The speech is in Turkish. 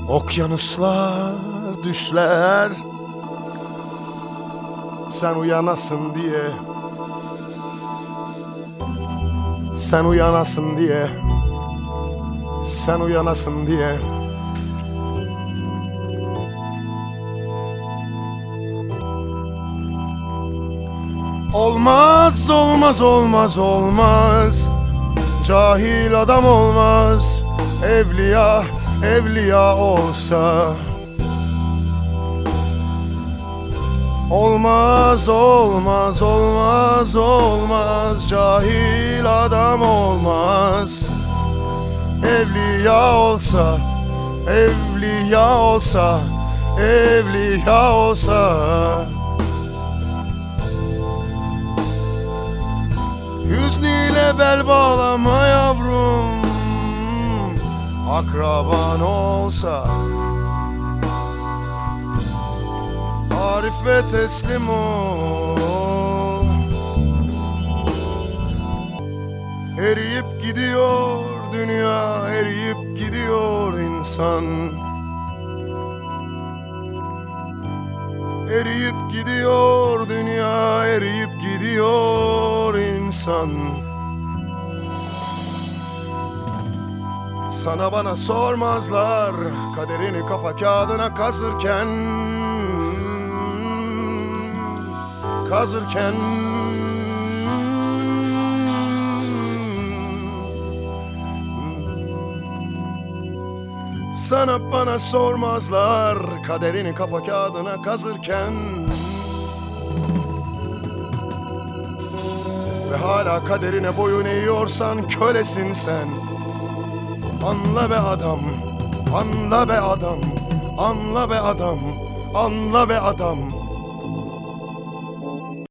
Okyanuslar düşler, sen uyanasın diye, sen uyanasın diye, sen uyanasın diye. Olmaz, olmaz, olmaz, olmaz. Cahil adam olmaz. Evliya, evliya olsa. Olmaz, olmaz, olmaz, olmaz. Cahil adam olmaz. Evliya olsa, evliya olsa, evliya olsa. Hüznüyle bel bağlama yavrum, akraban olsa. Arif ve teslim ol. Eriyip gidiyor dünya, eriyip gidiyor insan. Eriyip gidiyor dünya, eriyip gidiyor insan. Sana bana sormazlar kaderini kafa kağıdına kazırken. Kazırken. Sana bana sormazlar kaderini kafa kağıdına kazırken. Ve hala kaderine boyun eğiyorsan kölesin sen. Anla be adam, anla be adam, anla be adam, anla be adam.